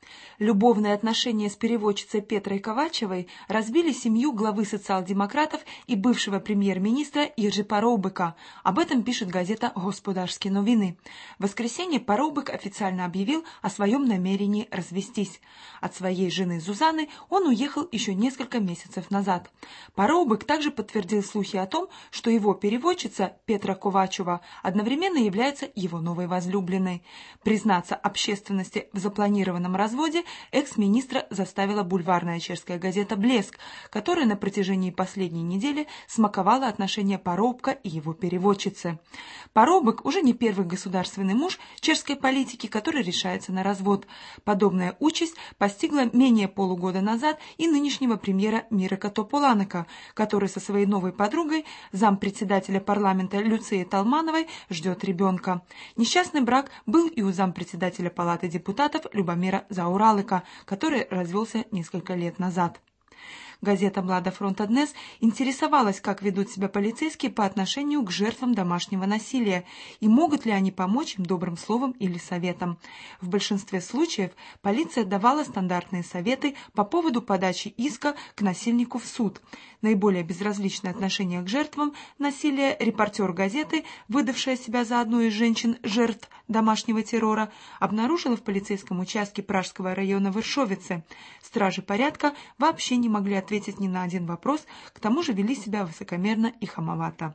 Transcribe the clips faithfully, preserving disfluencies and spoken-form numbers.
Любовные отношения с переводчицей Петрой Ковачевой разбили семью главы социал-демократов и бывшего премьер-министра Иржи Парубика. Об этом пишет газета «Господарские новины». В воскресенье Парубик официально объявил о своем намерении развестись. От своей жены Зузаны он уехал еще несколько месяцев назад. Парубик также подтвердил слухи о том, что его переводчица Петра Ковачева одновременно является его новой возлюбленной. Признаться общественности в запланированном разводе экс-министра заставила бульварная чешская газета «Блеск», которая на протяжении последней недели смаковала отношения Парубка и его переводчицы. Парубик уже не первый государственный муж чешской политики, который решается на развод. Подобная участь постигла менее полугода назад и нынешнего премьера Мирека Тополанека, который со своей новой подругой, зампредседателя парламента Люцией Талмановой, ждет ребенка. Несчастный брак был и у зампредседателя Палаты депутатов Любомира Зауралыка, который развелся несколько лет назад. Газета «Млада фронта Днес» интересовалась, как ведут себя полицейские по отношению к жертвам домашнего насилия и могут ли они помочь им добрым словом или советом. В большинстве случаев полиция давала стандартные советы по поводу подачи иска к насильнику в суд. Наиболее безразличное отношение к жертвам насилия репортер газеты, выдавшая себя за одну из женщин-жертв домашнего террора, обнаружила в полицейском участке Пражского района Выршовицы. Стражи порядка вообще не могли ответить ни на один вопрос, к тому же вели себя высокомерно и хамовато.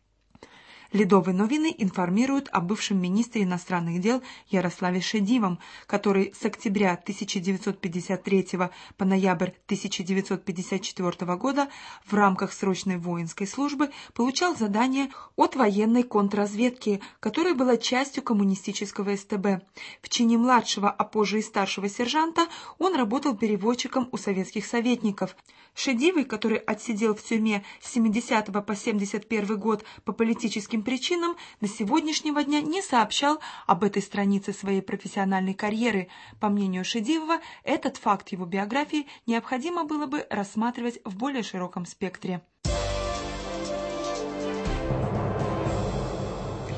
Ледовые новины информируют о бывшем министре иностранных дел Ярославе Шедивом, который с октября тысяча девятьсот пятьдесят третьего по ноябрь тысяча девятьсот пятьдесят четвёртого года в рамках срочной воинской службы получал задание от военной контрразведки, которая была частью коммунистического эс тэ бэ. В чине младшего, а позже и старшего сержанта он работал переводчиком у советских советников. Шедивый, который отсидел в тюрьме с семидесятого по семьдесят первый год по политическим причинам, до сегодняшнего дня не сообщал об этой странице своей профессиональной карьеры. По мнению Шедивова, этот факт его биографии необходимо было бы рассматривать в более широком спектре.